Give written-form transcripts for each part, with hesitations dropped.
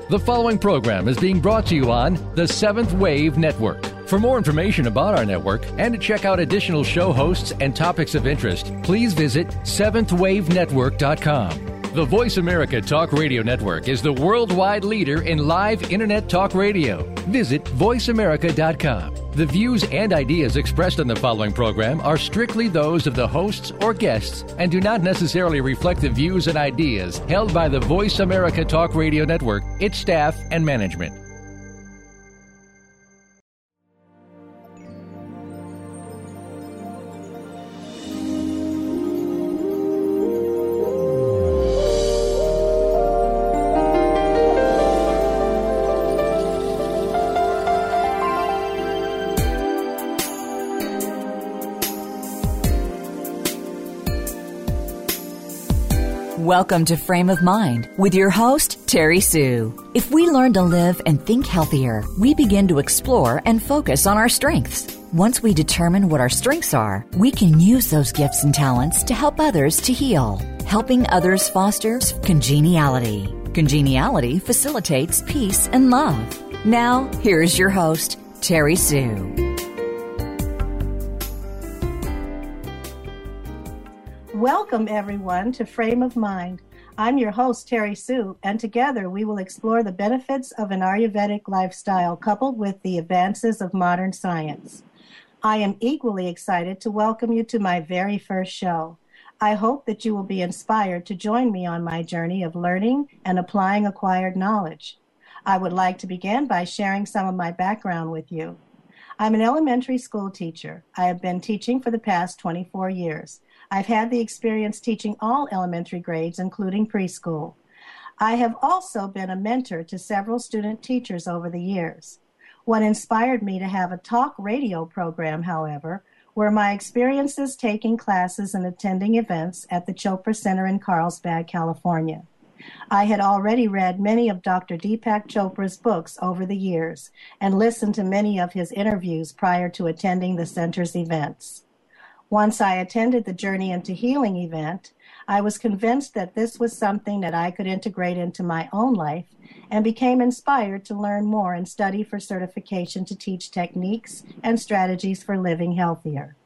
The following program is being brought to you on the Seventh Wave Network. For more information about our network and to check out additional show hosts and topics of interest, please visit seventhwavenetwork.com. The Voice America Talk Radio Network is the worldwide leader in live Internet talk radio. Visit voiceamerica.com. The views and ideas expressed on the following program are strictly those of the hosts or guests and do not necessarily reflect the views and ideas held by the Voice America Talk Radio Network, its staff, and management. Welcome to Frame of Mind with your host, Terry Sue. If we learn to live and think healthier, we begin to explore and focus on our strengths. Once we determine what our strengths are, we can use those gifts and talents to help others to heal. Helping others fosters congeniality. Congeniality facilitates peace and love. Now, here is your host, Terry Sue. Welcome, everyone, to Frame of Mind. I'm your host, Terry Sue, and together we will explore the benefits of an Ayurvedic lifestyle coupled with the advances of modern science. I am equally excited to welcome you to my very first show. I hope that you will be inspired to join me on my journey of learning and applying acquired knowledge. I would like to begin by sharing some of my background with you. I'm an elementary school teacher. I have been teaching for the past 24 years. I've had the experience teaching all elementary grades, including preschool. I have also been a mentor to several student teachers over the years. What inspired me to have a talk radio program, however, were my experiences taking classes and attending events at the Chopra Center in Carlsbad, California. I had already read many of Dr. Deepak Chopra's books over the years and listened to many of his interviews prior to attending the center's events. Once I attended the Journey into Healing event, I was convinced that this was something that I could integrate into my own life and became inspired to learn more and study for certification to teach techniques and strategies for living healthier.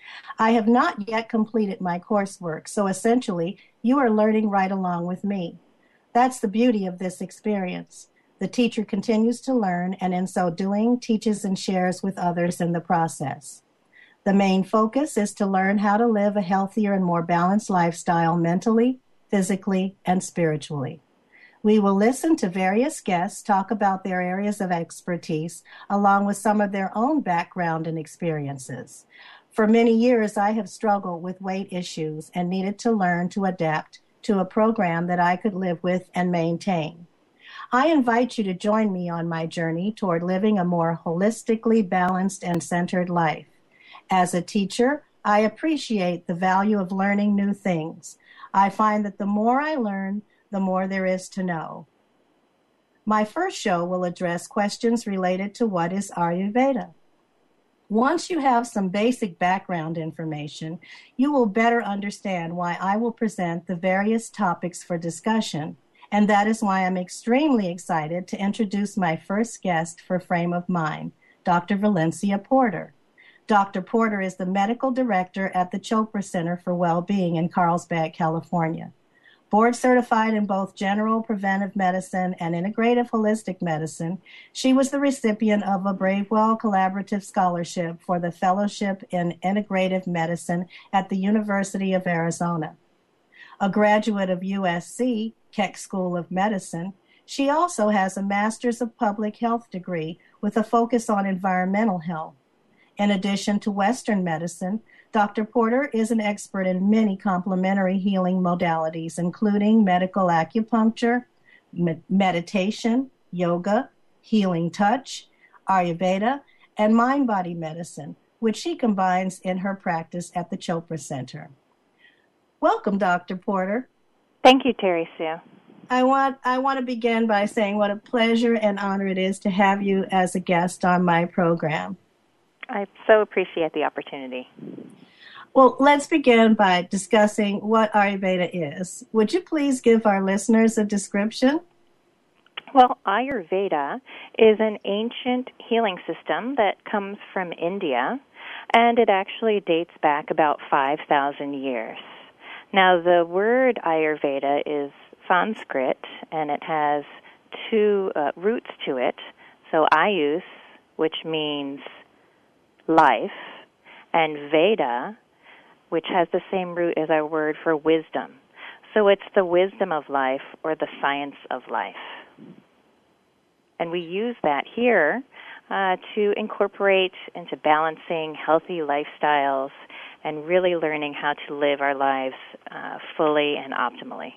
I have not yet completed my coursework, so essentially, you are learning right along with me. That's the beauty of this experience. The teacher continues to learn and in so doing teaches and shares with others in the process. The main focus is to learn how to live a healthier and more balanced lifestyle mentally, physically, and spiritually. We will listen to various guests talk about their areas of expertise along with some of their own background and experiences. For many years, I have struggled with weight issues and needed to learn to adapt to a program that I could live with and maintain. I invite you to join me on my journey toward living a more holistically balanced and centered life. As a teacher, I appreciate the value of learning new things. I find that the more I learn, the more there is to know. My first show will address questions related to what is Ayurveda. Once you have some basic background information, you will better understand why I will present the various topics for discussion, and that is why I'm extremely excited to introduce my first guest for Frame of Mind, Dr. Valencia Porter. Dr. Porter is the medical director at the Chopra Center for Wellbeing in Carlsbad, California. Board certified in both general preventive medicine and integrative holistic medicine, she was the recipient of a Bravewell Collaborative Scholarship for the Fellowship in Integrative Medicine at the University of Arizona. A graduate of USC, Keck School of Medicine, she also has a Master's of Public Health degree with a focus on environmental health. In addition to Western medicine, Dr. Porter is an expert in many complementary healing modalities, including medical acupuncture, meditation, yoga, healing touch, Ayurveda, and mind-body medicine, which she combines in her practice at the Chopra Center. Welcome, Dr. Porter. Thank you, Terry Sue. I want to begin by saying what a pleasure and honor it is to have you as a guest on my program. I so appreciate the opportunity. Well, let's begin by discussing what Ayurveda is. Would you please give our listeners a description? Well, Ayurveda is an ancient healing system that comes from India, and it actually dates back about 5,000 years. Now, the word Ayurveda is Sanskrit, and it has two roots to it. So Ayus, which means life, and Veda, which has the same root as our word for wisdom. So it's the wisdom of life or the science of life. And we use that here to incorporate into balancing healthy lifestyles and really learning how to live our lives fully and optimally.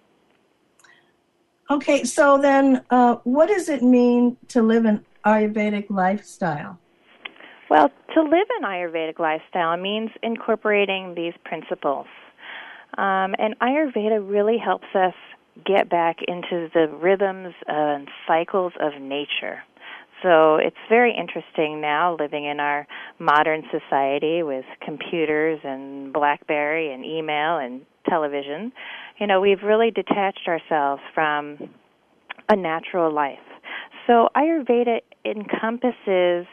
Okay, so then what does it mean to live an Ayurvedic lifestyle? Well, to live an Ayurvedic lifestyle means incorporating these principles. And Ayurveda really helps us get back into the rhythms and cycles of nature. So it's very interesting now living in our modern society with computers and BlackBerry and email and television. You know, we've really detached ourselves from a natural life. So Ayurveda encompasses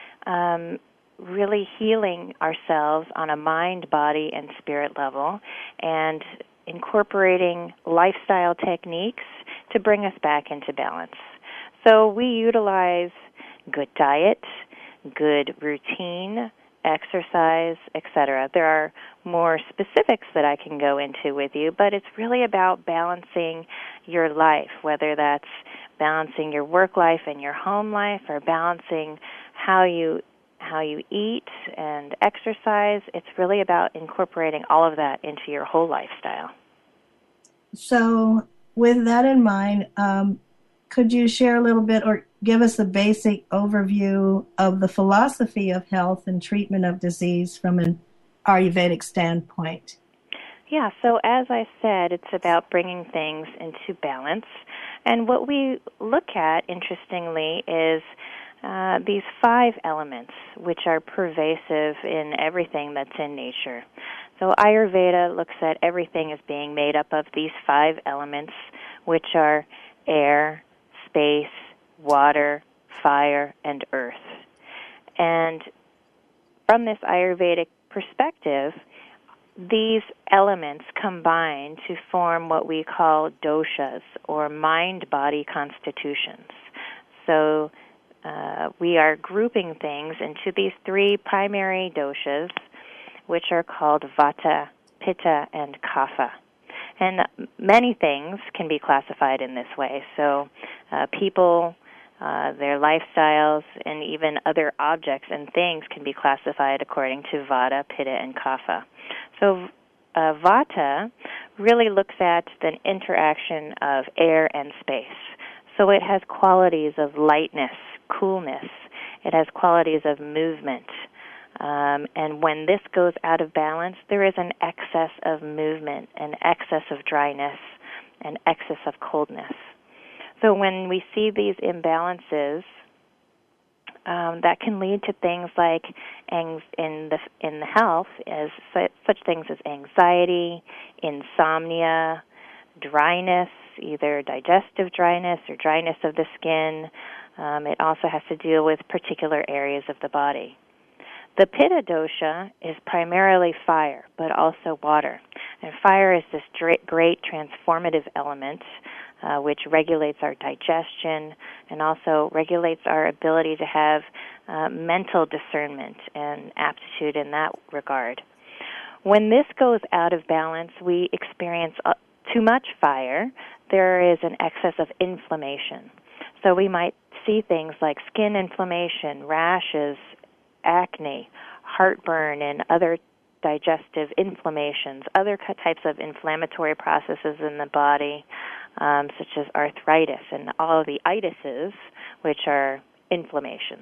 really healing ourselves on a mind, body, and spirit level, and incorporating lifestyle techniques to bring us back into balance. So we utilize good diet, good routine, exercise, etc. There are more specifics that I can go into with you, but it's really about balancing your life, whether that's balancing your work life and your home life or balancing how you eat and exercise. It's really about incorporating all of that into your whole lifestyle. So with that in mind, could you share a little bit or give us a basic overview of the philosophy of health and treatment of disease from an Ayurvedic standpoint? Yeah, so as I said, it's about bringing things into balance. And what we look at, interestingly, is these 5 elements, which are pervasive in everything that's in nature. So Ayurveda looks at everything as being made up of these 5 elements, which are air, space, water, fire, and earth. And from this Ayurvedic perspective, these elements combine to form what we call doshas, or mind-body constitutions. So we are grouping things into these 3 primary doshas, which are called Vata, Pitta, and Kapha. And many things can be classified in this way. So people, their lifestyles, and even other objects and things can be classified according to Vata, Pitta, and Kapha. So Vata really looks at the interaction of air and space. So it has qualities of lightness, coolness. It has qualities of movement. And when this goes out of balance, there is an excess of movement, an excess of dryness, an excess of coldness. So when we see these imbalances, that can lead to things like in the health as such things as anxiety, insomnia, dryness, either digestive dryness or dryness of the skin. It also has to deal with particular areas of the body. The Pitta dosha is primarily fire, but also water. And fire is this great transformative element which regulates our digestion and also regulates our ability to have mental discernment and aptitude in that regard. When this goes out of balance, we experience too much fire. There is an excess of inflammation. So we might see things like skin inflammation, rashes, acne, heartburn, and other digestive inflammations, other types of inflammatory processes in the body, such as arthritis and all of the itises, which are inflammations.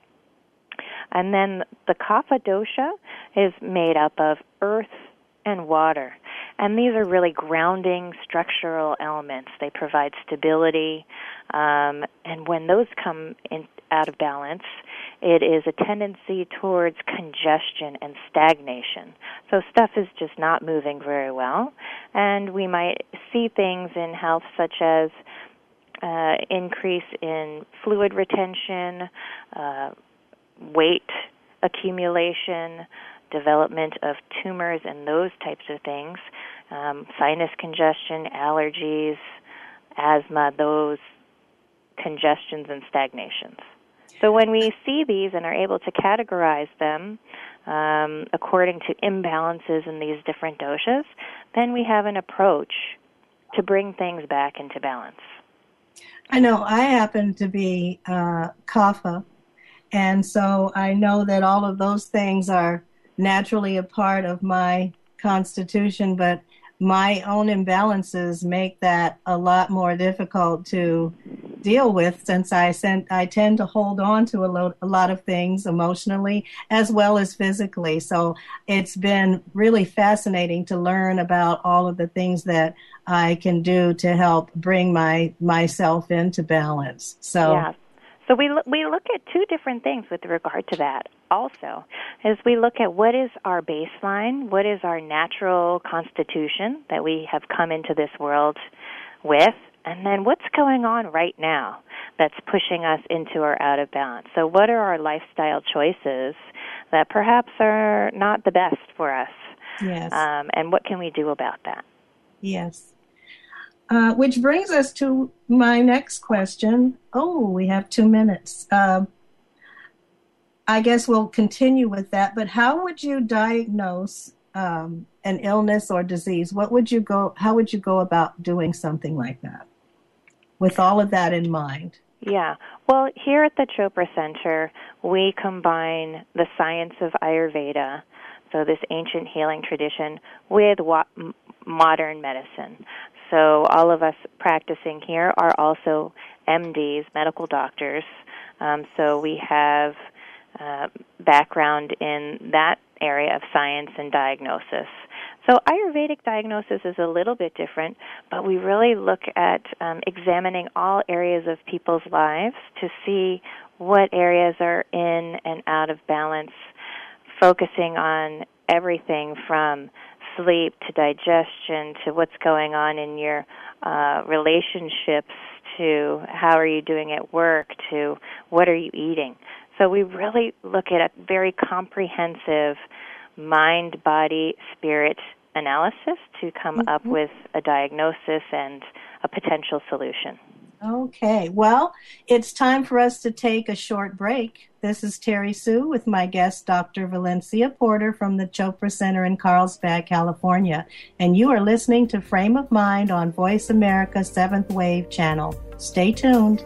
And then the Kapha dosha is made up of earth and water. And these are really grounding structural elements. They provide stability. And when those come out of balance, it is a tendency towards congestion and stagnation. So stuff is just not moving very well. And we might see things in health such as increase in fluid retention, weight accumulation, development of tumors and those types of things, sinus congestion, allergies, asthma, those congestions and stagnations. So when we see these and are able to categorize them according to imbalances in these different doshas, then we have an approach to bring things back into balance. I know I happen to be kapha, and so I know that all of those things are naturally a part of my constitution, but my own imbalances make that a lot more difficult to deal with, since I tend to hold on to a lot of things emotionally as well as physically. So it's been really fascinating to learn about all of the things that I can do to help bring myself into balance. So yeah. So we look at two different things with regard to that also, as we look at what is our baseline, what is our natural constitution that we have come into this world with, and then what's going on right now that's pushing us into or out of balance. So what are our lifestyle choices that perhaps are not the best for us? Yes. And what can we do about that? Yes. Which brings us to my next question. Oh, we have 2 minutes. I guess we'll continue with that, but how would you diagnose an illness or disease? How would you go about doing something like that with all of that in mind? Yeah. Well, here at the Chopra Center, we combine the science of Ayurveda, so this ancient healing tradition, with modern medicine. So all of us practicing here are also MDs, medical doctors. So we have background in that area of science and diagnosis. So Ayurvedic diagnosis is a little bit different, but we really look at examining all areas of people's lives to see what areas are in and out of balance, focusing on everything from sleep to digestion to what's going on in your relationships to how are you doing at work to what are you eating. So we really look at a very comprehensive mind, body, spirit analysis to come up with a diagnosis and a potential solution. Okay, well, it's time for us to take a short break. This is Terry Sue with my guest, Dr. Valencia Porter from the Chopra Center in Carlsbad, California. And you are listening to Frame of Mind on Voice America 7th Wave Channel. Stay tuned.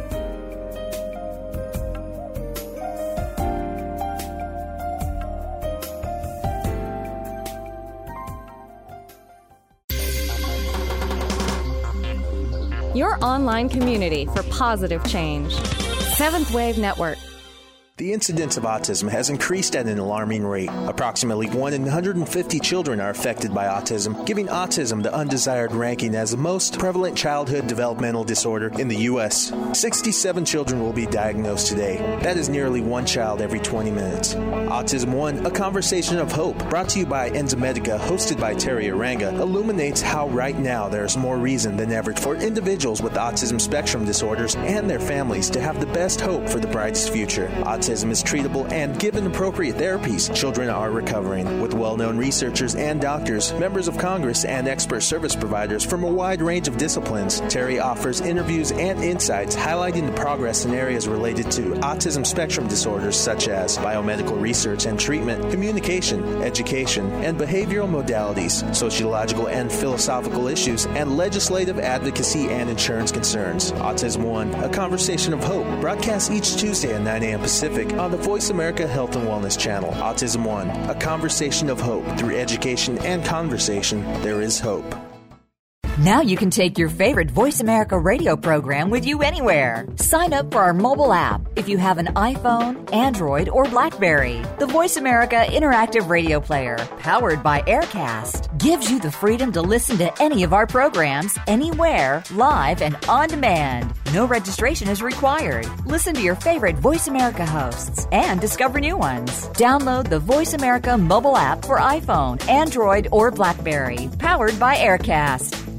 Your online community for positive change. 7th Wave Network. The incidence of autism has increased at an alarming rate. Approximately 1 in 150 children are affected by autism, giving autism the undesired ranking as the most prevalent childhood developmental disorder in the U.S. 67 children will be diagnosed today. That is nearly one child every 20 minutes. Autism One, a conversation of hope, brought to you by Enzymedica, hosted by Terry Aranga, illuminates how right now there is more reason than ever for individuals with autism spectrum disorders and their families to have the best hope for the brightest future. Autism is treatable, and given appropriate therapies, children are recovering. With well-known researchers and doctors, members of Congress, and expert service providers from a wide range of disciplines, Terry offers interviews and insights highlighting the progress in areas related to autism spectrum disorders such as biomedical research and treatment, communication, education, and behavioral modalities, sociological and philosophical issues, and legislative advocacy and insurance concerns. Autism One, a conversation of hope, broadcasts each Tuesday at 9 a.m. Pacific on the Voice America Health and Wellness Channel. Autism One, a conversation of hope. Through education and conversation, there is hope. Now you can take your favorite Voice America radio program with you anywhere. Sign up for our mobile app if you have an iPhone, Android, or BlackBerry. The Voice America Interactive Radio Player, powered by Aircast, gives you the freedom to listen to any of our programs anywhere, live and on demand. No registration is required. Listen to your favorite Voice America hosts and discover new ones. Download the Voice America mobile app for iPhone, Android, or BlackBerry, powered by Aircast.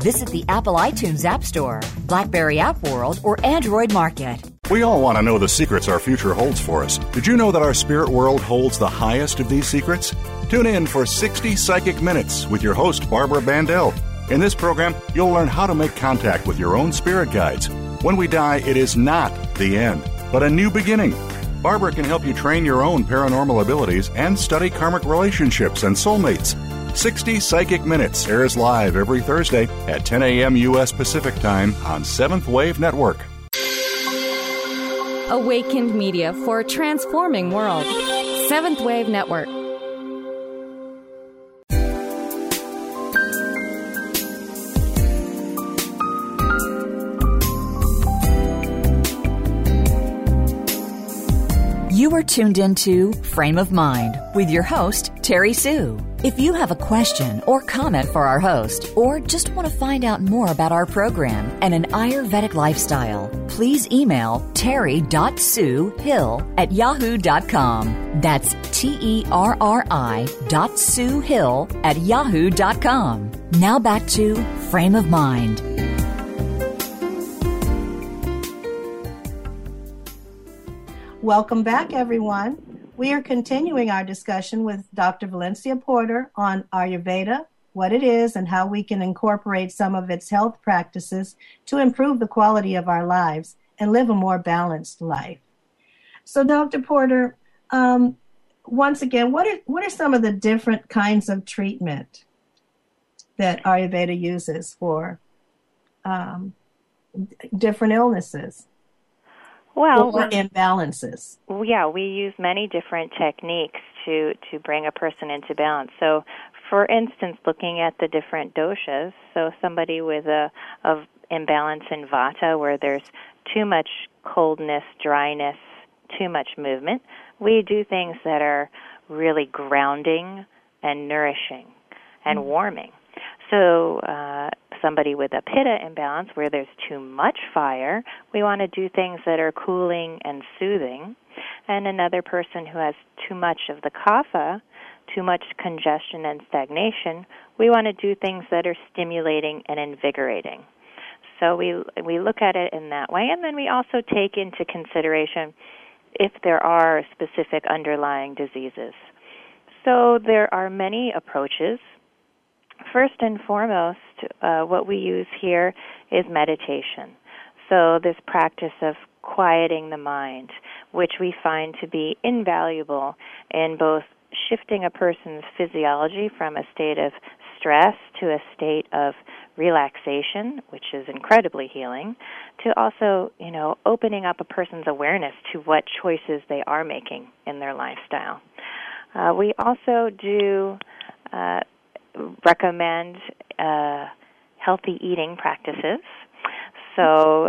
Visit the Apple iTunes App Store, BlackBerry App World, or Android Market. We all want to know the secrets our future holds for us. Did you know that our spirit world holds the highest of these secrets? Tune in for 60 Psychic Minutes with your host, Barbara Bandel. In this program, you'll learn how to make contact with your own spirit guides. When we die, it is not the end, but a new beginning. Barbara can help you train your own paranormal abilities and study karmic relationships and soulmates. 60 Psychic Minutes airs live every Thursday at 10 a.m. U.S. Pacific Time on Seventh Wave Network. Awakened media for a transforming world. Seventh Wave Network. You are tuned into Frame of Mind with your host, Terry Sue. If you have a question or comment for our host, or just want to find out more about our program and an Ayurvedic lifestyle, please email terry.suehill@yahoo.com. That's terri.suehill@yahoo.com. Now back to Frame of Mind. Welcome back, everyone. We are continuing our discussion with Dr. Valencia Porter on Ayurveda, what it is, and how we can incorporate some of its health practices to improve the quality of our lives and live a more balanced life. So, Dr. Porter, once again, what are some of the different kinds of treatment that Ayurveda uses for different illnesses? Well, or imbalances. Yeah, we use many different techniques to bring a person into balance. So, for instance, looking at the different doshas, so somebody with of imbalance in vata, where there's too much coldness, dryness, too much movement, we do things that are really grounding and nourishing and warming. So somebody with a pitta imbalance, where there's too much fire, we want to do things that are cooling and soothing. And another person who has too much of the kapha, too much congestion and stagnation, we want to do things that are stimulating and invigorating. So we look at it in that way, and then we also take into consideration if there are specific underlying diseases. So there are many approaches. First and foremost, what we use here is meditation. So this practice of quieting the mind, which we find to be invaluable in both shifting a person's physiology from a state of stress to a state of relaxation, which is incredibly healing, to also, opening up a person's awareness to what choices they are making in their lifestyle. We also do recommend healthy eating practices. So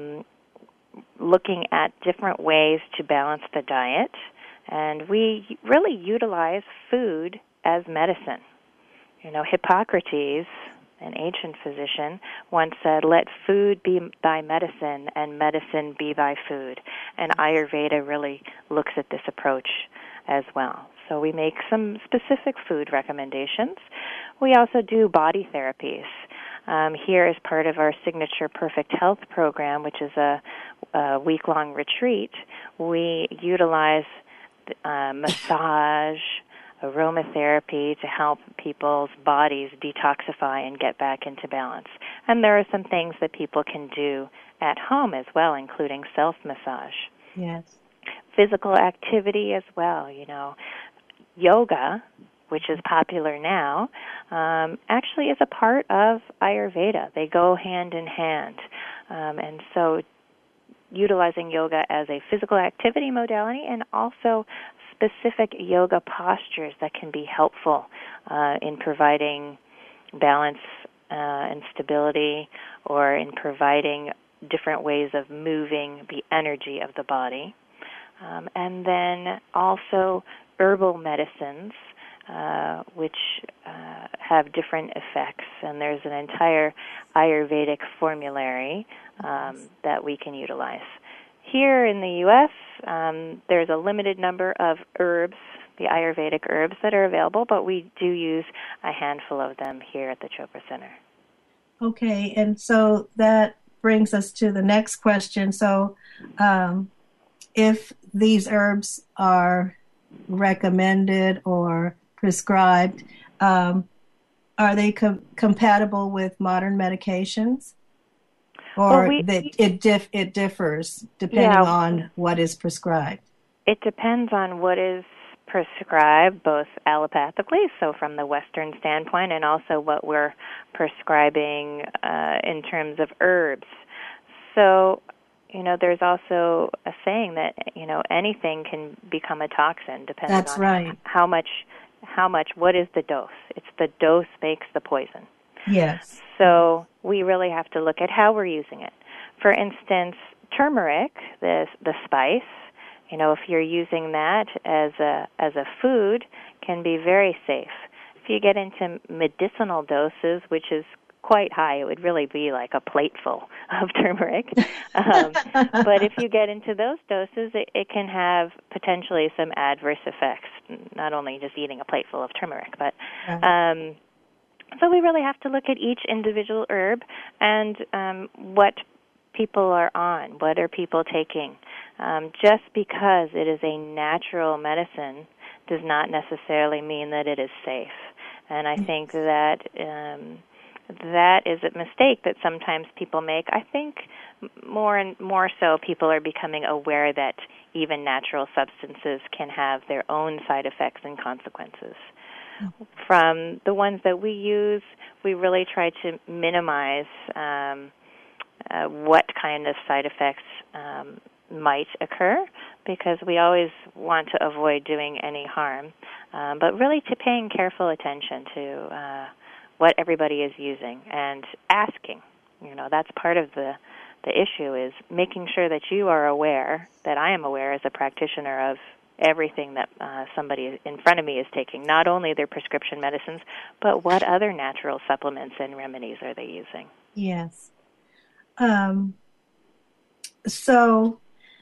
looking at different ways to balance the diet. And we really utilize food as medicine. Hippocrates, an ancient physician, once said, "Let food be thy medicine and medicine be thy food." And Ayurveda really looks at this approach as well. So we make some specific food recommendations. We also do body therapies. Here is part of our signature Perfect Health program, which is a week-long retreat. We utilize massage, aromatherapy to help people's bodies detoxify and get back into balance. And there are some things that people can do at home as well, including self-massage. Yes. Physical activity as well, Yoga, which is popular now, actually is a part of Ayurveda. They go hand in hand. And so utilizing yoga as a physical activity modality and also specific yoga postures that can be helpful in providing balance and stability, or in providing different ways of moving the energy of the body. And then also herbal medicines, which have different effects. And there's an entire Ayurvedic formulary that we can utilize. Here in the U.S., there's a limited number of herbs, the Ayurvedic herbs that are available, but we do use a handful of them here at the Chopra Center. Okay, and so that brings us to the next question. So, if these herbs are recommended or prescribed, are they compatible with modern medications? Or it differs depending on what is prescribed? It depends on what is prescribed, both allopathically, so from the Western standpoint, and also what we're prescribing in terms of herbs. So, there's also a saying that, anything can become a toxin depending That's on right. how much, what is the dose? It's the dose makes the poison. Yes. So we really have to look at how we're using it. For instance, turmeric, the spice, if you're using that as a food, can be very safe. If you get into medicinal doses, which is quite high, it would really be like a plateful of turmeric. But if you get into those doses, it can have potentially some adverse effects, not only just eating a plateful of turmeric, but so we really have to look at each individual herb and what people are on, what are people taking. Just because it is a natural medicine does not necessarily mean that it is safe. And I think that that is a mistake that sometimes people make. I think more and more so people are becoming aware that even natural substances can have their own side effects and consequences. From the ones that we use, we really try to minimize what kind of side effects might occur, because we always want to avoid doing any harm, but really to paying careful attention to what everybody is using and asking. That's part of the issue, is making sure that you are aware, that I am aware as a practitioner of everything that somebody in front of me is taking, not only their prescription medicines, but what other natural supplements and remedies are they using. Yes. So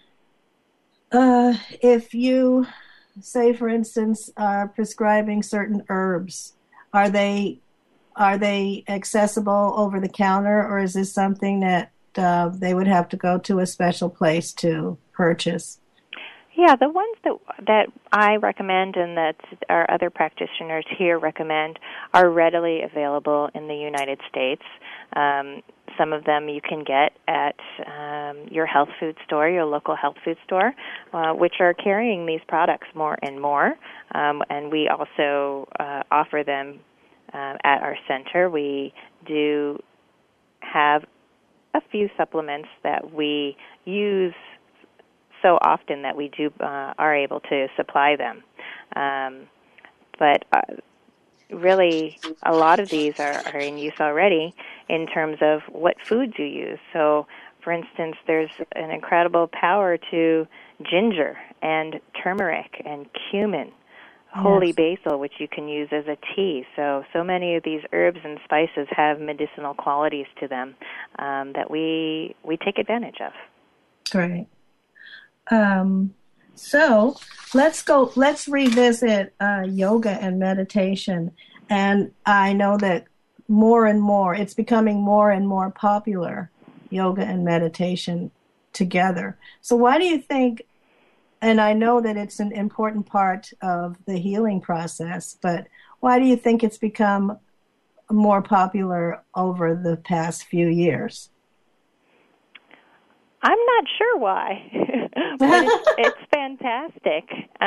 if you, say, for instance, are prescribing certain herbs, are they accessible over the counter, or is this something that they would have to go to a special place to purchase? Yeah, the ones that I recommend and that our other practitioners here recommend are readily available in the United States. Some of them you can get at your health food store, your local health food store, which are carrying these products more and more. And we also offer them at our center. We do have a few supplements that we use so often that we do are able to supply them. But really, a lot of these are in use already in terms of what foods you use. So, for instance, there's an incredible power to ginger and turmeric and cumin, holy basil, which you can use as a tea. So many of these herbs and spices have medicinal qualities to them that we take advantage of. Great. So let's revisit yoga and meditation. And I know that more and more, it's becoming more and more popular, yoga and meditation together. So why do you think, and I know that it's an important part of the healing process, but why do you think it's become more popular over the past few years? I'm not sure why, but it's fantastic.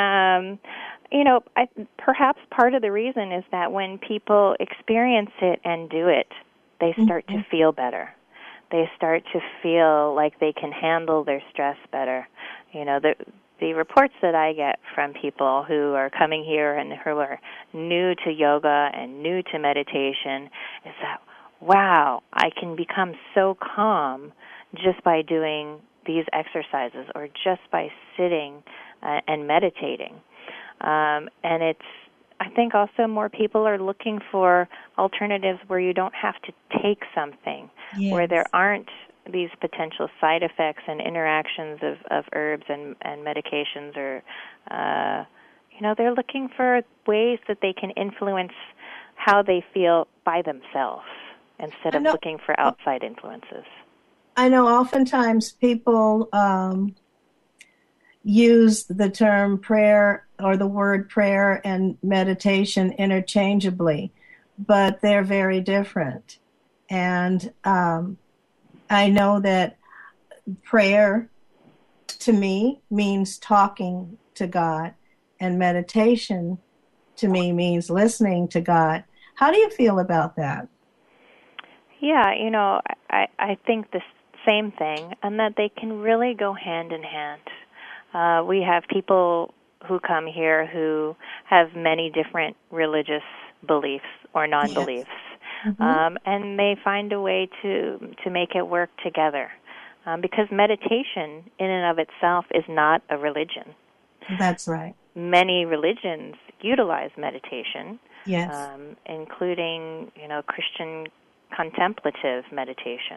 Perhaps part of the reason is that when people experience it and do it, they start to feel better. They start to feel like they can handle their stress better. The reports that I get from people who are coming here and who are new to yoga and new to meditation is that, wow, I can become so calm just by doing these exercises or just by sitting and meditating. And I think also more people are looking for alternatives where you don't have to take something, where there aren't these potential side effects and interactions of herbs and medications, or, they're looking for ways that they can influence how they feel by themselves instead of looking for outside influences. I know oftentimes people use the term prayer or the word prayer and meditation interchangeably, but they're very different. And I know that prayer to me means talking to God, and meditation to me means listening to God. How do you feel about that? Yeah, I think the same thing, and that they can really go hand in hand. We have people who come here who have many different religious beliefs or non-beliefs, yes. And they find a way to make it work together, because meditation in and of itself is not a religion. That's right. Many religions utilize meditation, yes, including Christian contemplative meditation.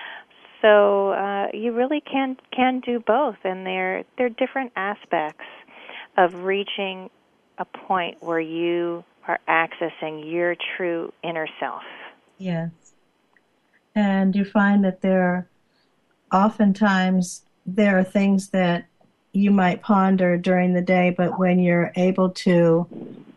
So you really can do both, and they're different aspects of reaching a point where you are accessing your true inner self. Yes. And you find that oftentimes there are things that you might ponder during the day, but when you're able to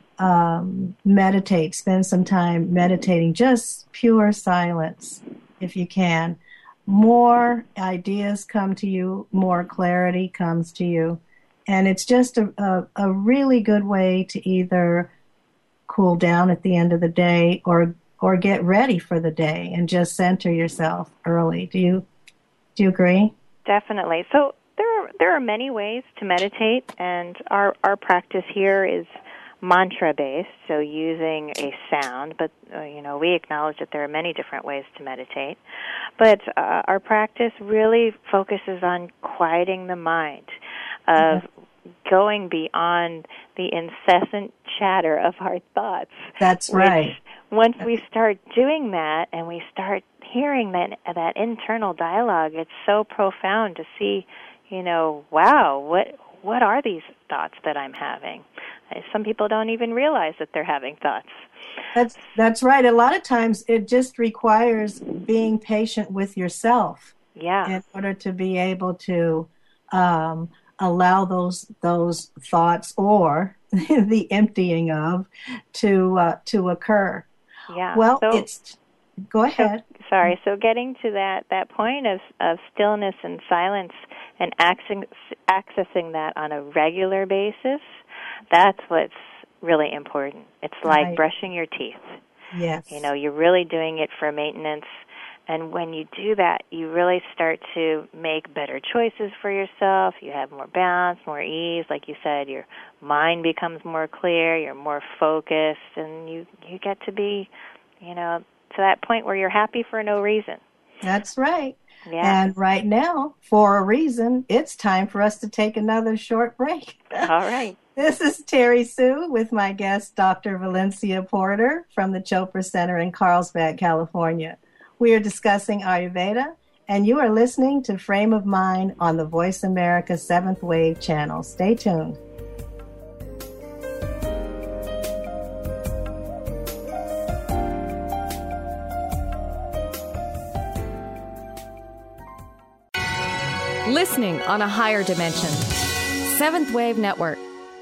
meditate, spend some time meditating, just pure silence, if you can, more ideas come to you, more clarity comes to you. And it's just a really good way to either cool down at the end of the day or get ready for the day and just center yourself early. Do you agree? Definitely. So there are many ways to meditate, and our practice here is mantra-based, so using a sound, but we acknowledge that there are many different ways to meditate. But our practice really focuses on quieting the mind, of going beyond the incessant chatter of our thoughts. That's right. Once we start doing that and we start hearing that internal dialogue, it's so profound to see, wow, what are these thoughts that I'm having? Some people don't even realize that they're having thoughts. That's right. A lot of times it just requires being patient with yourself. Yeah. In order to be able to allow those thoughts or the emptying of to occur. Yeah. Well, go ahead. So getting to that point of stillness and silence and accessing that on a regular basis, that's what's really important. It's like brushing your teeth. Yes. You're really doing it for maintenance. And when you do that, you really start to make better choices for yourself. You have more balance, more ease. Like you said, your mind becomes more clear, you're more focused, and you get to be, to that point where you're happy for no reason. That's right. Yeah. And right now, for a reason, it's time for us to take another short break. All right. This is Terry Sue with my guest, Dr. Valencia Porter from the Chopra Center in Carlsbad, California. We are discussing Ayurveda, and you are listening to Frame of Mind on the Voice America 7th Wave channel. Stay tuned. Listening on a higher dimension. 7th Wave Network.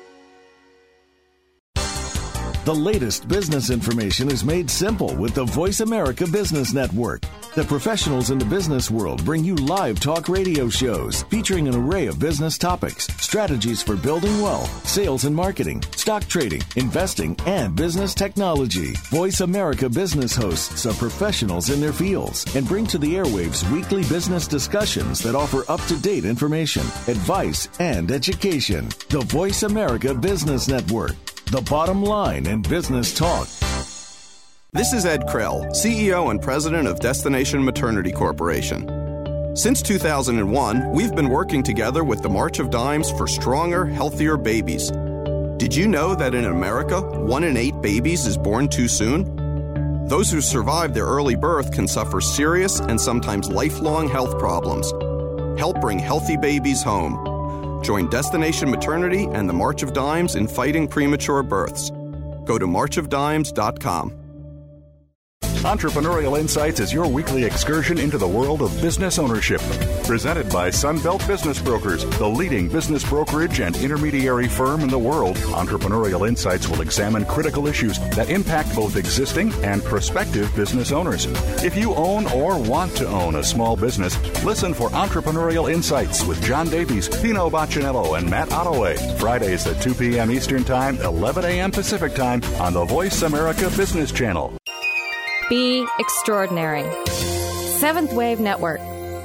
The latest business information is made simple with the Voice America Business Network. The professionals in the business world bring you live talk radio shows featuring an array of business topics, strategies for building wealth, sales and marketing, stock trading, investing, and business technology. Voice America Business hosts are professionals in their fields and bring to the airwaves weekly business discussions that offer up-to-date information, advice, and education. The Voice America Business Network. The bottom line in business talk. This is Ed Krell, CEO and President of Destination Maternity Corporation. Since 2001, we've been working together with the March of Dimes for stronger, healthier babies. Did you know that in America, 1 in 8 babies is born too soon? Those who survive their early birth can suffer serious and sometimes lifelong health problems. Help bring healthy babies home. Join Destination Maternity and the March of Dimes in fighting premature births. Go to marchofdimes.com. Entrepreneurial Insights is your weekly excursion into the world of business ownership. Presented by Sunbelt Business Brokers, the leading business brokerage and intermediary firm in the world, Entrepreneurial Insights will examine critical issues that impact both existing and prospective business owners. If you own or want to own a small business, listen for Entrepreneurial Insights with John Davies, Pino Baccinello, and Matt Ottaway. Fridays at 2 p.m. Eastern Time, 11 a.m. Pacific Time on the Voice America Business Channel. Be extraordinary. Seventh Wave Network.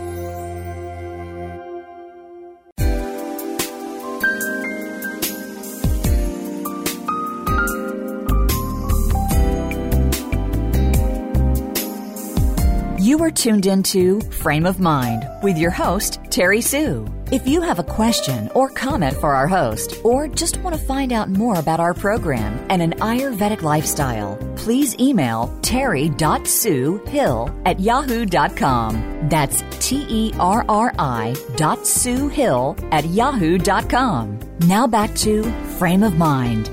You are tuned into Frame of Mind with your host, Terry Sue. If you have a question or comment for our host, or just want to find out more about our program and an Ayurvedic lifestyle, please email terry.suehill@yahoo.com. That's terri.suehill@yahoo.com. Now back to Frame of Mind.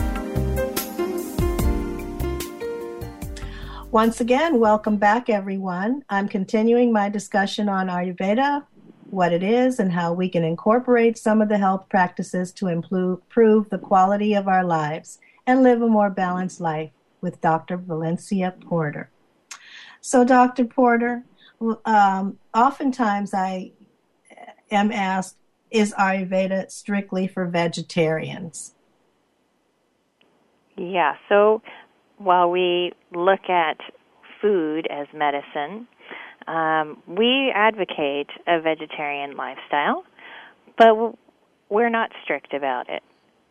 Once again, welcome back, everyone. I'm continuing my discussion on Ayurveda, what it is, and how we can incorporate some of the health practices to improve the quality of our lives and live a more balanced life with Dr. Valencia Porter. So, Dr. Porter, oftentimes I am asked, is Ayurveda strictly for vegetarians? Yeah, so while we look at food as medicine, we advocate a vegetarian lifestyle, but we're not strict about it.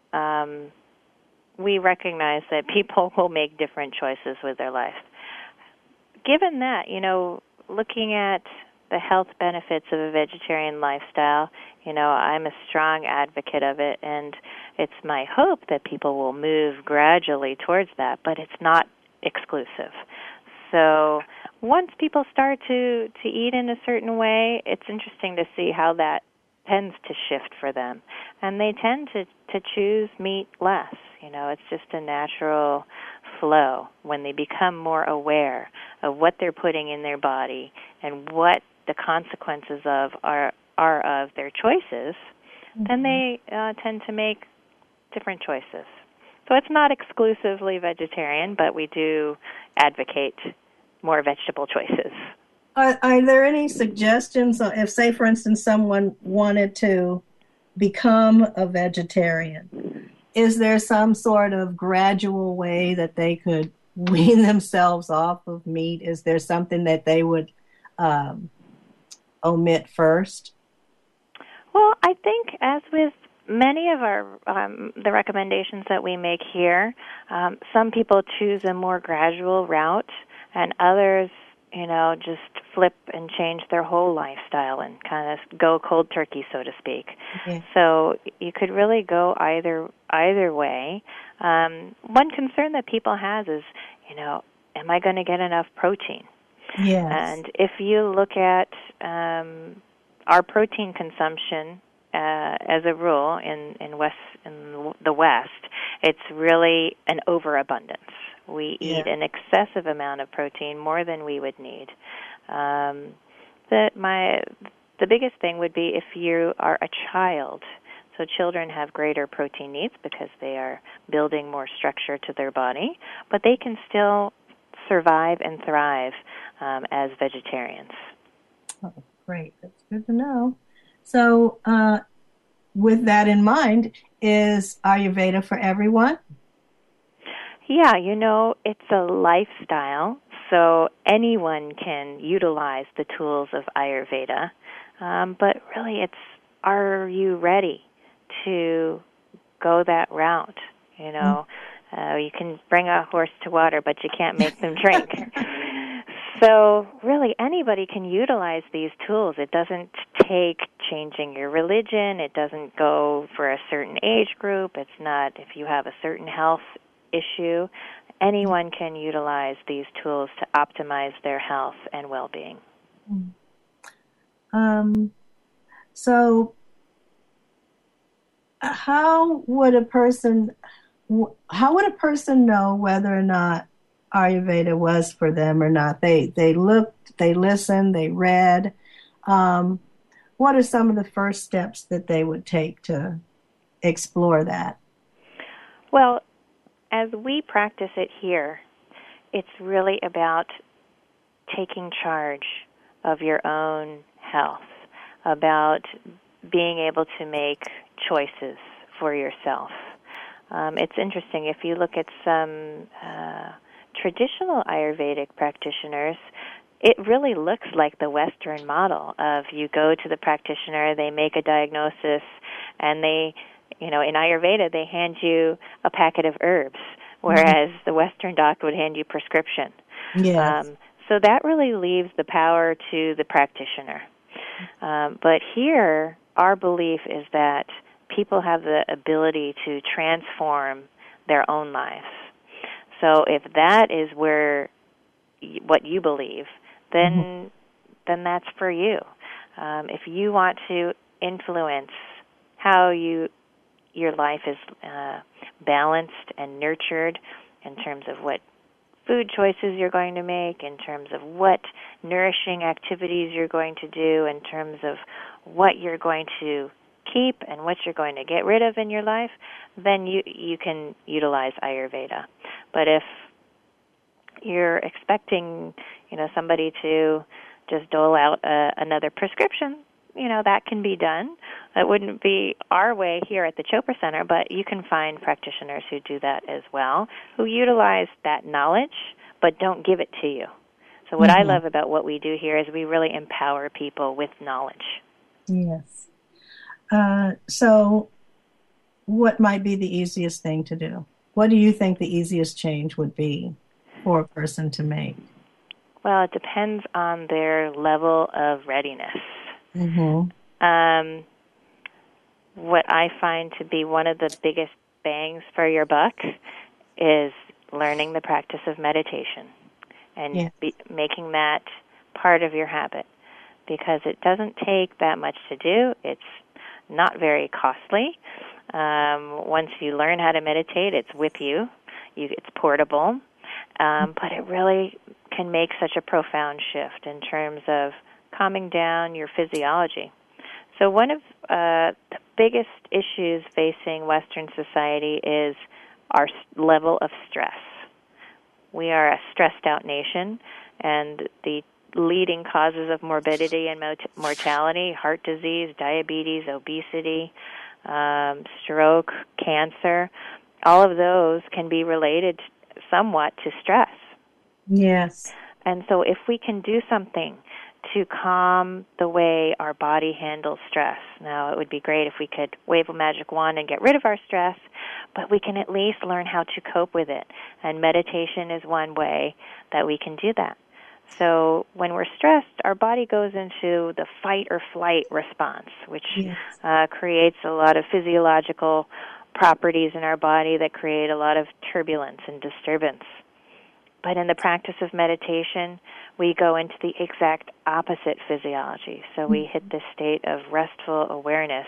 We recognize that people will make different choices with their life. Given that, looking at the health benefits of a vegetarian lifestyle, I'm a strong advocate of it, and it's my hope that people will move gradually towards that, but it's not exclusive. So once people start to eat in a certain way, it's interesting to see how that tends to shift for them. And they tend to choose meat less. It's just a natural flow when they become more aware of what they're putting in their body and what the consequences are of their choices, then they tend to make different choices. So it's not exclusively vegetarian, but we do advocate more vegetable choices. Are there any suggestions, if, say, for instance, someone wanted to become a vegetarian, is there some sort of gradual way that they could wean themselves off of meat? Is there something that they would omit first? Well, I think as with many of our the recommendations that we make here, some people choose a more gradual route, and others, just flip and change their whole lifestyle and kind of go cold turkey, so to speak. Okay. So you could really go either way. One concern that people have is, am I going to get enough protein? Yes. And if you look at our protein consumption, as a rule, in the West, it's really an overabundance. We eat an excessive amount of protein, more than we would need. The biggest thing would be if you are a child. So children have greater protein needs because they are building more structure to their body, but they can still survive and thrive as vegetarians. Oh, great. That's good to know. So with that in mind, is Ayurveda for everyone? Yeah, it's a lifestyle, so anyone can utilize the tools of Ayurveda. But really, are you ready to go that route? You can bring a horse to water, but you can't make them drink. So really, anybody can utilize these tools. It doesn't take changing your religion. It doesn't go for a certain age group. It's not if you have a certain health issue. Anyone can utilize these tools to optimize their health and well-being. So how would a person know whether or not Ayurveda was for them or not. They looked, they listened, they read. What are some of the first steps that they would take to explore that? Well, as we practice it here, it's really about taking charge of your own health, about being able to make choices for yourself. It's interesting, if you look at some traditional Ayurvedic practitioners, it really looks like the Western model of you go to the practitioner, they make a diagnosis, and they, in Ayurveda, they hand you a packet of herbs, whereas the Western doc would hand you prescription. Yes. So that really leaves the power to the practitioner. But here, our belief is that people have the ability to transform their own lives. So if that is what you believe, then that's for you. If you want to influence how your life is balanced and nurtured in terms of what food choices you're going to make, in terms of what nourishing activities you're going to do, in terms of what you're going to keep and what you're going to get rid of in your life, then you can utilize Ayurveda. But if you're expecting, somebody to just dole out another prescription, that can be done. That wouldn't be our way here at the Chopra Center, but you can find practitioners who do that as well, who utilize that knowledge but don't give it to you. So what I love about what we do here is we really empower people with knowledge. Yes. So what might be the easiest thing to do? What do you think the easiest change would be for a person to make? Well, it depends on their level of readiness. What I find to be one of the biggest bangs for your buck is learning the practice of meditation and making that part of your habit, because it doesn't take that much to do. It's not very costly. Once you learn how to meditate, it's with you. It's portable. But it really can make such a profound shift in terms of calming down your physiology. So one of the biggest issues facing Western society is our level of stress. We are a stressed-out nation, and the leading causes of morbidity and mortality, heart disease, diabetes, obesity, stroke, cancer, all of those can be related somewhat to stress. Yes. And so if we can do something to calm the way our body handles stress. Now, it would be great if we could wave a magic wand and get rid of our stress, but we can at least learn how to cope with it. And meditation is one way that we can do that. So when we're stressed, our body goes into the fight or flight response, which creates a lot of physiological properties in our body that create a lot of turbulence and disturbance. But in the practice of meditation, we go into the exact opposite physiology. So we hit this state of restful awareness,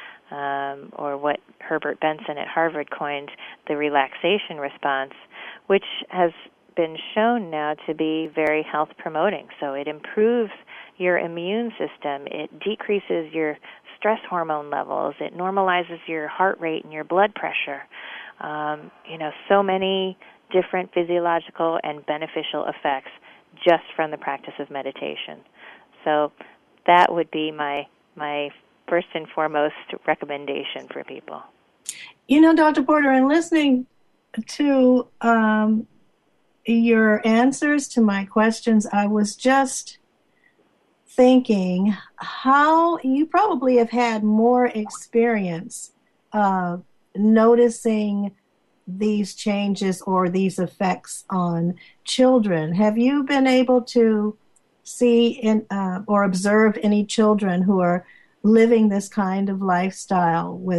or what Herbert Benson at Harvard coined the relaxation response, which has been shown now to be very health promoting. So it improves your immune system, it decreases your stress hormone levels, it normalizes your heart rate and your blood pressure. So many different physiological and beneficial effects just from the practice of meditation. So that would be my first and foremost recommendation for people. Dr. Porter, in listening to your answers to my questions, I was just thinking how you probably have had more experience noticing these changes or these effects on children. Have you been able to see or observe any children who are living this kind of lifestyle with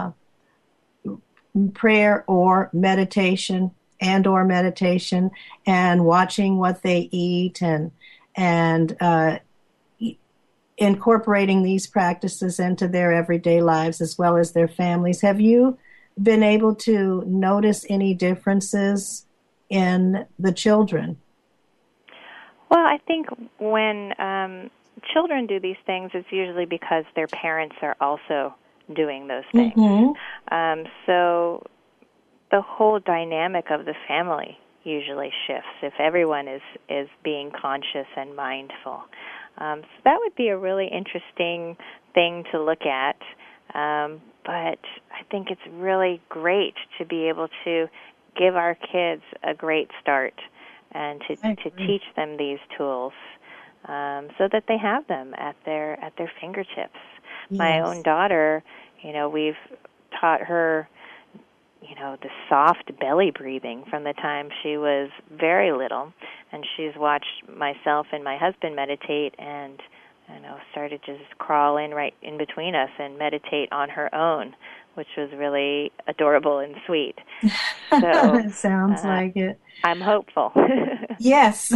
prayer or meditation and watching what they eat and incorporating these practices into their everyday lives as well as their families? Have you been able to notice any differences in the children? Well, I think when children do these things, it's usually because their parents are also doing those things. So the whole dynamic of the family usually shifts if everyone is being conscious and mindful. So that would be a really interesting thing to look at. But I think it's really great to be able to give our kids a great start and to teach them these tools so that they have them at their fingertips. Yes. My own daughter, we've taught her, the soft belly breathing from the time she was very little, and she's watched myself and my husband meditate and started to just crawl in right in between us and meditate on her own, which was really adorable and sweet. So it sounds like it. I'm hopeful. Yes.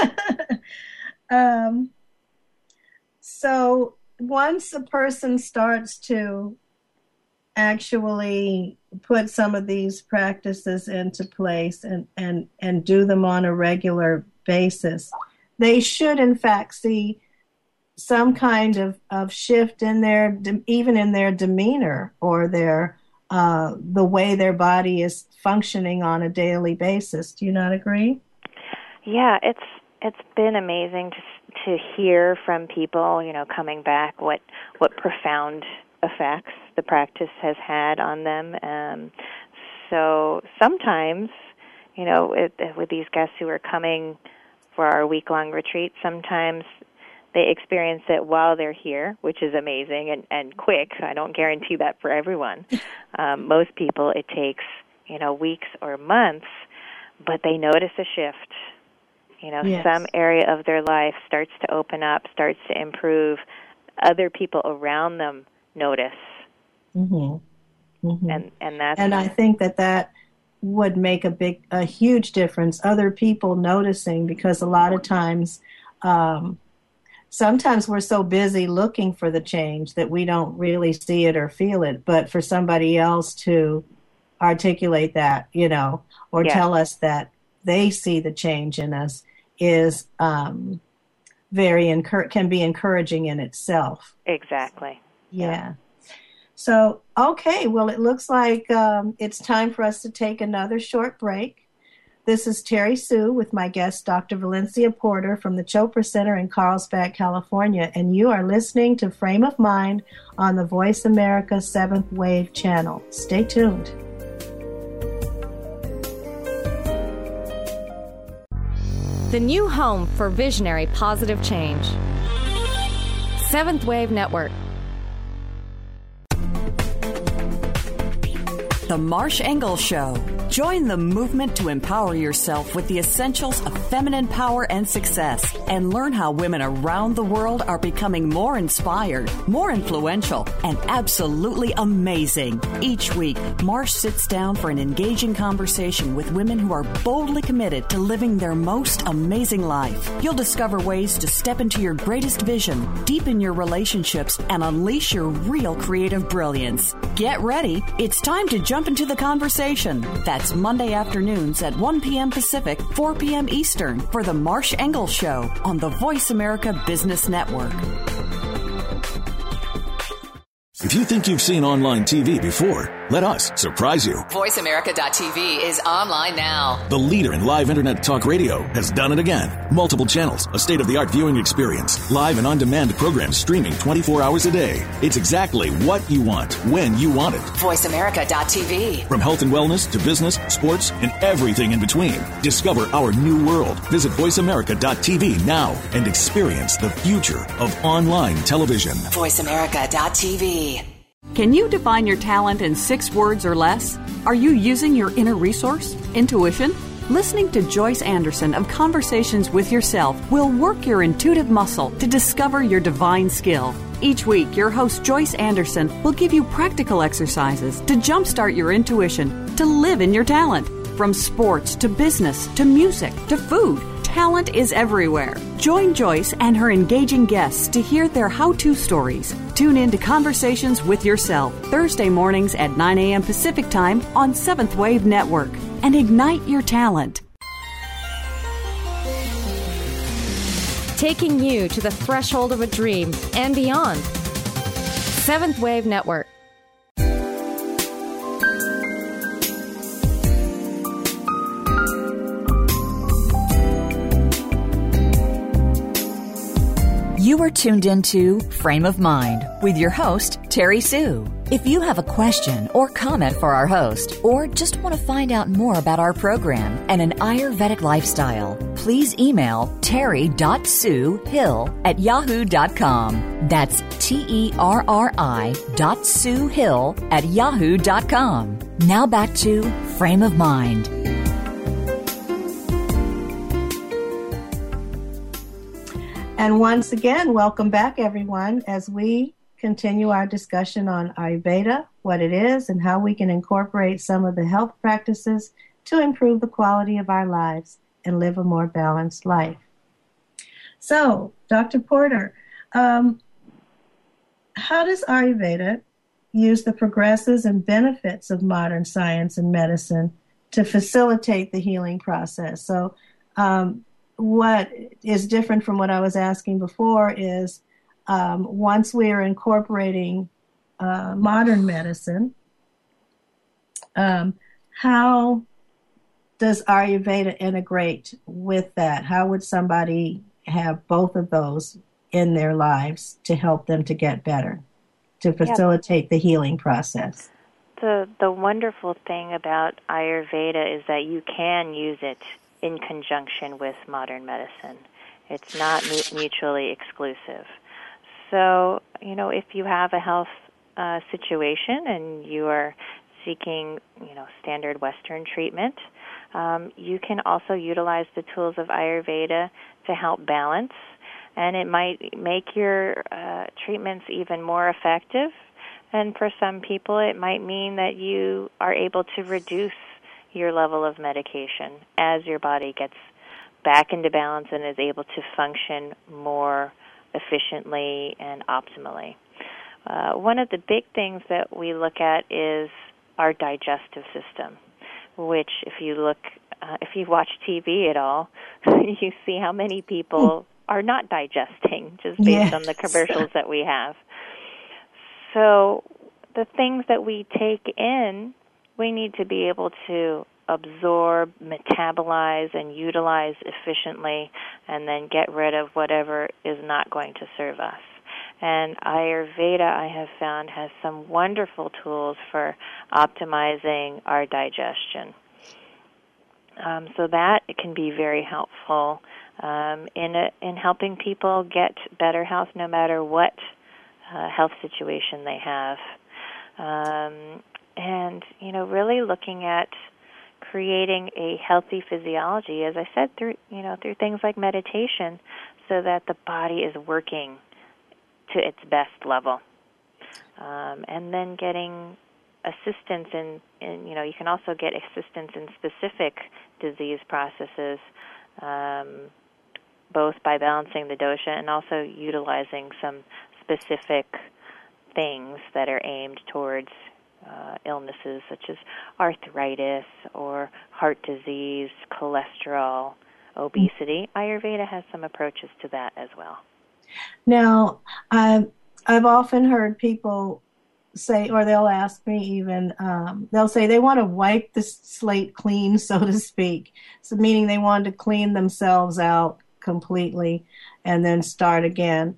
So once a person starts to actually put some of these practices into place and do them on a regular basis, they should in fact see some kind of shift in even in their demeanor or their the way their body is functioning on a daily basis. Do you not agree? Yeah, it's been amazing to hear from people, coming back what profound effects the practice has had on them. So sometimes, with these guests who are coming for our week-long retreat, sometimes they experience it while they're here, which is amazing and quick. I don't guarantee that for everyone. Most people, it takes, weeks or months, but they notice a shift. Yes. Some area of their life starts to open up, starts to improve. Other people around them notice. Mm-hmm. Mm-hmm. And that's... And I think that would make a huge difference. Other people noticing, because a lot of times... sometimes we're so busy looking for the change that we don't really see it or feel it. But for somebody else to articulate that, or yes. tell us that they see the change in us is can be encouraging in itself. Exactly. Yeah. So, okay, well, it looks like it's time for us to take another short break. This is Terry Sue with my guest, Dr. Valencia Porter from the Chopra Center in Carlsbad, California, and you are listening to Frame of Mind on the Voice America 7th Wave channel. Stay tuned. The new home for visionary positive change. 7th Wave Network. The Marsh Engel Show. Join the movement to empower yourself with the essentials of feminine power and success, and learn how women around the world are becoming more inspired, more influential, and absolutely amazing. Each week, Marsh sits down for an engaging conversation with women who are boldly committed to living their most amazing life. You'll discover ways to step into your greatest vision, deepen your relationships, and unleash your real creative brilliance. Get ready. It's time to jump into the conversation. That's Monday afternoons at 1 p.m. Pacific, 4 p.m. Eastern for the Marsh Engel Show on the Voice America Business Network. If you think you've seen online TV before, let us surprise you. VoiceAmerica.tv is online now. The leader in live Internet talk radio has done it again. Multiple channels, a state-of-the-art viewing experience, live and on-demand programs streaming 24 hours a day. It's exactly what you want, when you want it. VoiceAmerica.tv. From health and wellness to business, sports, and everything in between. Discover our new world. Visit VoiceAmerica.tv now and experience the future of online television. VoiceAmerica.tv. Can you define your talent in 6 words or less? Are you using your inner resource, intuition? Listening to Joyce Anderson of Conversations with Yourself will work your intuitive muscle to discover your divine skill. Each week, your host Joyce Anderson will give you practical exercises to jumpstart your intuition to live in your talent. From sports to business to music to food, talent is everywhere. Join Joyce and her engaging guests to hear their how-to stories. Tune in to Conversations with Yourself, Thursday mornings at 9 a.m. Pacific Time on 7th Wave Network, and ignite your talent. taking you to the threshold of a dream and beyond. Seventh Wave Network. You are tuned into Frame of Mind with your host, Terry Sue. If you have a question or comment for our host, or just want to find out more about our program and an Ayurvedic lifestyle, please email terry.suehill@yahoo.com. That's terri.suehill@yahoo.com. Now back to Frame of Mind. And once again, welcome back, everyone, as we continue our discussion on Ayurveda, what it is, and how we can incorporate some of the health practices to improve the quality of our lives and live a more balanced life. So, Dr. Porter, how does Ayurveda use the progresses and benefits of modern science and medicine to facilitate the healing process? So, what is different from what I was asking before is once we are incorporating modern medicine, how does Ayurveda integrate with that? How would somebody have both of those in their lives to help them to get better, to facilitate the healing process? The wonderful thing about Ayurveda is that you can use it in conjunction with modern medicine. It's not mutually exclusive. So, if you have a health situation and you are seeking, standard Western treatment, you can also utilize the tools of Ayurveda to help balance, and it might make your treatments even more effective. And for some people, it might mean that you are able to reduce your level of medication as your body gets back into balance and is able to function more efficiently and optimally. One of the big things that we look at is our digestive system, which if you watch TV at all, you see how many people are not digesting just based on the commercials that we have. So the things that we take in, we need to be able to absorb, metabolize, and utilize efficiently, and then get rid of whatever is not going to serve us. And Ayurveda, I have found, has some wonderful tools for optimizing our digestion. So that can be very helpful in helping people get better health no matter what health situation they have. And, really looking at creating a healthy physiology, as I said, through things like meditation, so that the body is working to its best level. And then getting assistance in you can also get assistance in specific disease processes, both by balancing the dosha and also utilizing some specific things that are aimed towards illnesses such as arthritis or heart disease, cholesterol, obesity. Ayurveda has some approaches to that as well. Now, I've often heard people say, or they'll ask me even, they'll say they want to wipe the slate clean, so to speak. So meaning they want to clean themselves out completely and then start again.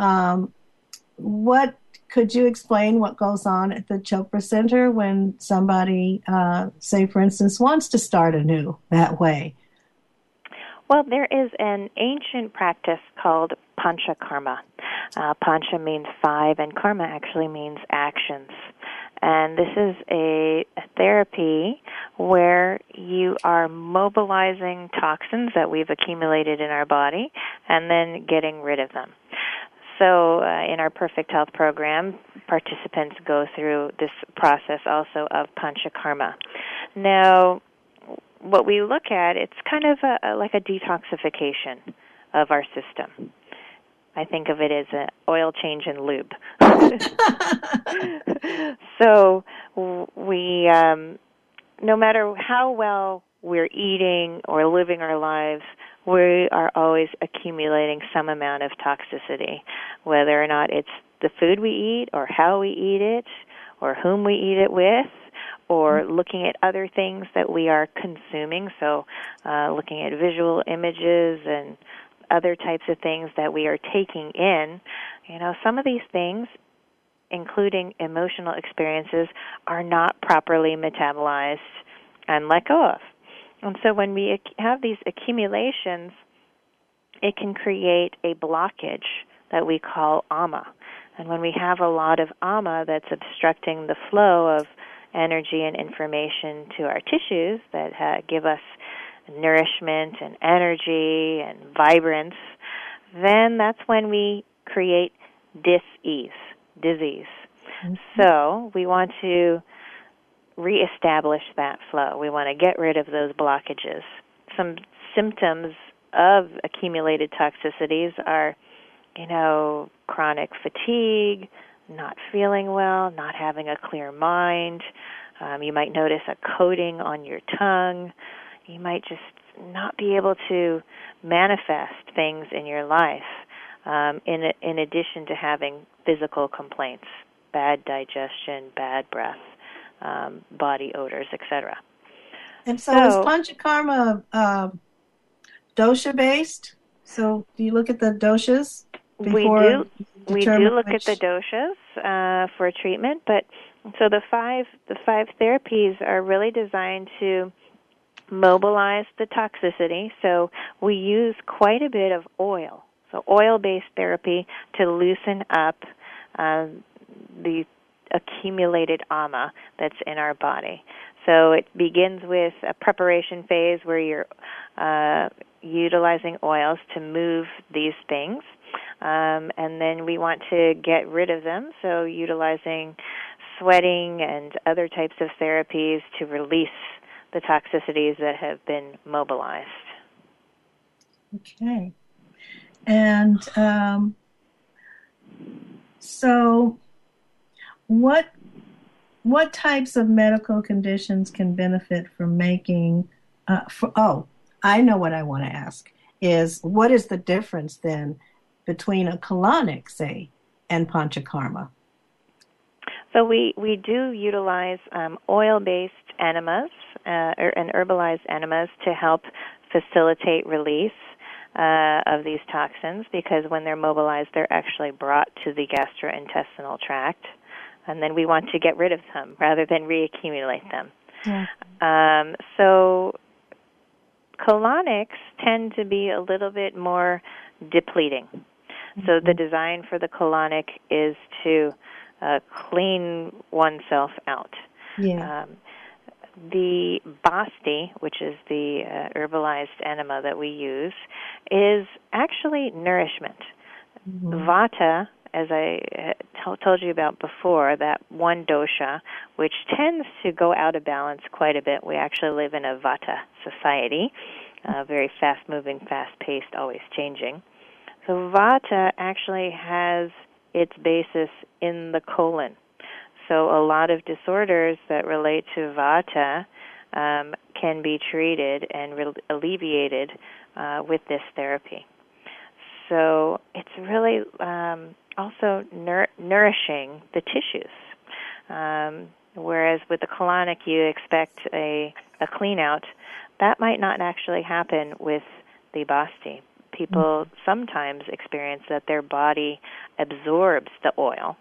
Could you explain what goes on at the Chopra Center when somebody, say, for instance, wants to start anew that way? Well, there is an ancient practice called Panchakarma. Pancha means 5, and karma actually means actions. And this is a therapy where you are mobilizing toxins that we've accumulated in our body and then getting rid of them. So in our Perfect Health program, participants go through this process also of Panchakarma. Now, what we look at, it's kind of like a detoxification of our system. I think of it as an oil change and lube. So we, no matter how well we're eating or living our lives, we are always accumulating some amount of toxicity, whether or not it's the food we eat or how we eat it or whom we eat it with, or looking at other things that we are consuming, so looking at visual images and other types of things that we are taking in. Some of these things, including emotional experiences, are not properly metabolized and let go of. And so when we have these accumulations, it can create a blockage that we call ama. And when we have a lot of ama that's obstructing the flow of energy and information to our tissues that give us nourishment and energy and vibrance, then that's when we create disease. Mm-hmm. So we want to reestablish that flow. We want to get rid of those blockages. Some symptoms of accumulated toxicities are, chronic fatigue, not feeling well, not having a clear mind. You might notice a coating on your tongue. You might just not be able to manifest things in your life, in addition to having physical complaints, bad digestion, bad breath, body odors, etc. And so is Panchakarma dosha-based? So do you look at the doshas before? We do look at the doshas for treatment, but so the five therapies are really designed to mobilize the toxicity. So we use quite a bit of oil, so oil-based therapy to loosen up the accumulated ama that's in our body. So it begins with a preparation phase where you're utilizing oils to move these things. And then we want to get rid of them, so utilizing sweating and other types of therapies to release the toxicities that have been mobilized. Okay. And so what types of medical conditions can benefit from making, I know what I want to ask, is what is the difference then between a colonic, say, and Panchakarma? So we do utilize oil-based enemas and herbalized enemas to help facilitate release of these toxins, because when they're mobilized, they're actually brought to the gastrointestinal tract, and then we want to get rid of them rather than reaccumulate them. Yeah. So colonics tend to be a little bit more depleting. Mm-hmm. So the design for the colonic is to clean oneself out. Yeah. The Basti, which is the herbalized enema that we use, is actually nourishment. Mm-hmm. Vata, as I told you about before, that one dosha, which tends to go out of balance quite a bit. We actually live in a Vata society, very fast-moving, fast-paced, always changing. So Vata actually has its basis in the colon. So a lot of disorders that relate to Vata can be treated and alleviated with this therapy. So it's really also nourishing the tissues. Whereas with the colonic you expect a clean out, that might not actually happen with the Basti. People sometimes experience that their body absorbs the oil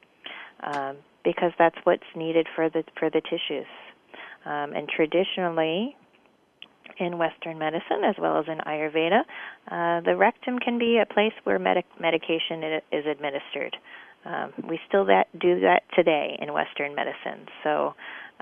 because that's what's needed for the tissues. And traditionally, in Western medicine as well as in Ayurveda, the rectum can be a place where medication is administered. We still do that today in Western medicine. So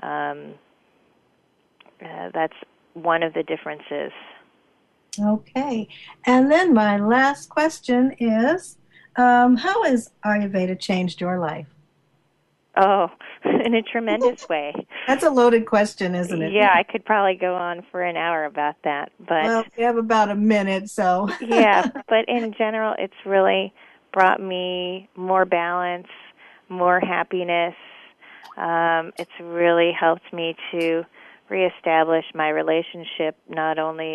that's one of the differences. Okay. And then my last question is, how has Ayurveda changed your life? Oh, in a tremendous way. That's a loaded question, isn't it? Yeah, I could probably go on for an hour about that. But well, we have about a minute, so. Yeah, but in general, it's really brought me more balance, more happiness. It's really helped me to reestablish my relationship not only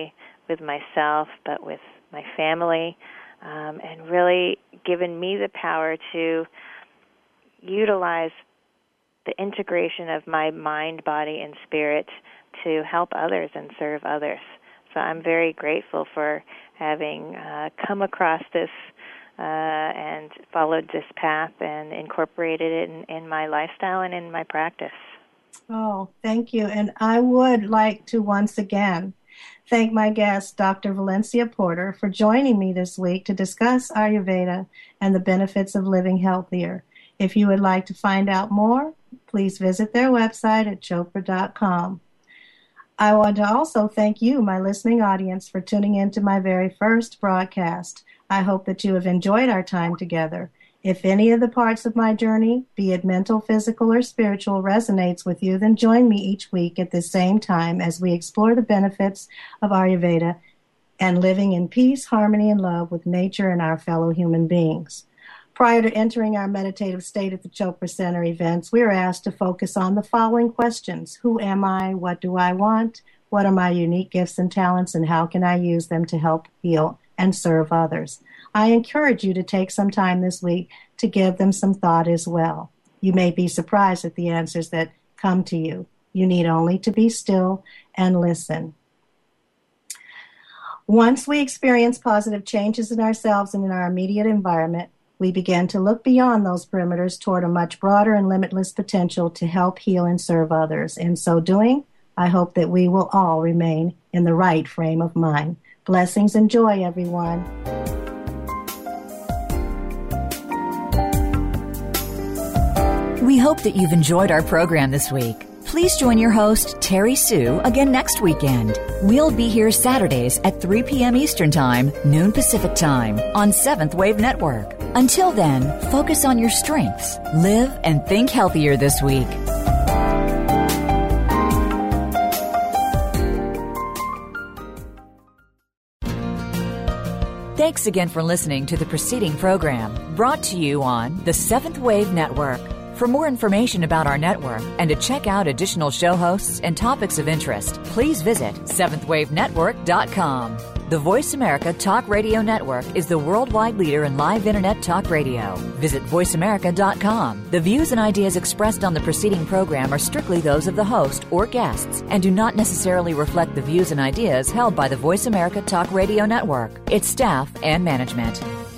with myself, but with my family, and really given me the power to utilize the integration of my mind, body, and spirit to help others and serve others. So I'm very grateful for having come across this and followed this path and incorporated it in my lifestyle and in my practice. Oh, thank you. And I would like to once again thank my guest, Dr. Valencia Porter, for joining me this week to discuss Ayurveda and the benefits of living healthier. If you would like to find out more, please visit their website at chopra.com. I want to also thank you, my listening audience, for tuning in to my very first broadcast. I hope that you have enjoyed our time together. If any of the parts of my journey, be it mental, physical, or spiritual, resonates with you, then join me each week at the same time as we explore the benefits of Ayurveda and living in peace, harmony, and love with nature and our fellow human beings. Prior to entering our meditative state at the Chopra Center events, we are asked to focus on the following questions. Who am I? What do I want? What are my unique gifts and talents, and how can I use them to help heal and serve others? I encourage you to take some time this week to give them some thought as well. You may be surprised at the answers that come to you. You need only to be still and listen. Once we experience positive changes in ourselves and in our immediate environment, we begin to look beyond those perimeters toward a much broader and limitless potential to help heal and serve others. In so doing, I hope that we will all remain in the right frame of mind. Blessings and joy, everyone. We hope that you've enjoyed our program this week. Please join your host, Terry Sue, again next weekend. We'll be here Saturdays at 3 p.m. Eastern Time, noon Pacific Time, on Seventh Wave Network. Until then, focus on your strengths. Live and think healthier this week. Thanks again for listening to the preceding program, brought to you on the Seventh Wave Network. For more information about our network and to check out additional show hosts and topics of interest, please visit seventhwavenetwork.com. The Voice America Talk Radio Network is the worldwide leader in live Internet talk radio. Visit voiceamerica.com. The views and ideas expressed on the preceding program are strictly those of the host or guests and do not necessarily reflect the views and ideas held by the Voice America Talk Radio Network, its staff, and management.